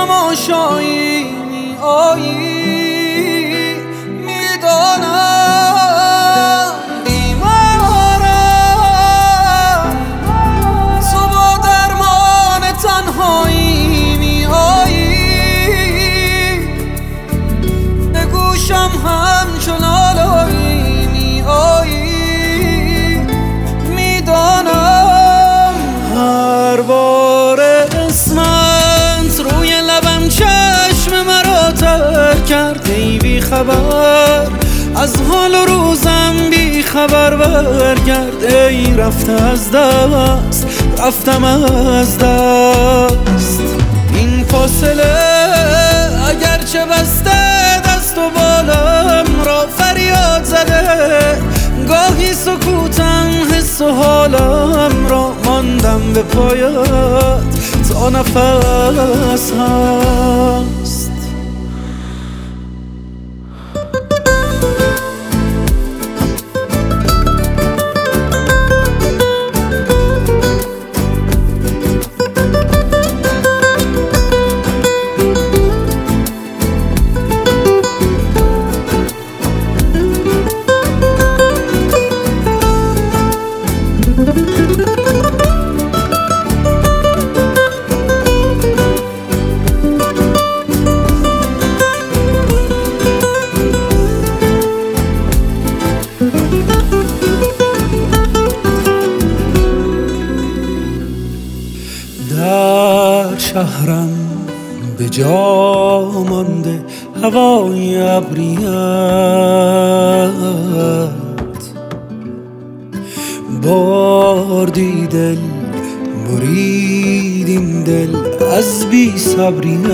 تماشایی می آیی، میدانم بیمارم، تو با درمان تنهایی می آیی، به گوشم همچون آلایی می آیی، میدانم هر بار اسمت روی لبم چشم مرا تر کرد. ای بی خبر از حال و روزم، بی خبر برگرد. ای رفته از دست، رفتم از دست. این فاصله اگرچه بسته دست و بالم را فریاد زده، گاهی سکوتم حس و حالم را ماندم به پایت تا نفس هست. در شهرم به جا مانده هوای ابریت، باردی دل برید این دل از بی صبریت.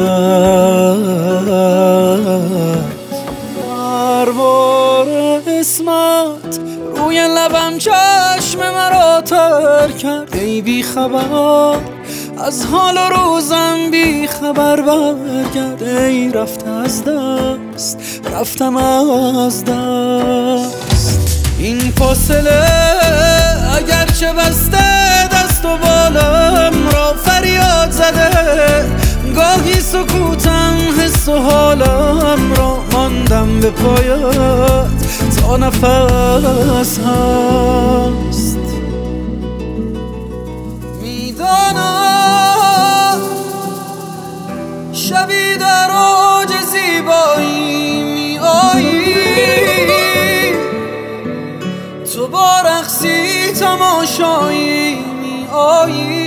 هر بار اسمت روی لبم چشم مرا تر کرد. ای بی خبر از حال و روزم، بی خبر برگرد. ای رفته از دست، رفتم از دست. این فاصله اگرچه بسته دست و بالم را فریاد زده، گاهی سکوتم حس و حالم را ماندم به پایت تا نفس هست. میدانم شبی در اوج زیبایی می آیی، تو با رقصی تماشایی می آیی،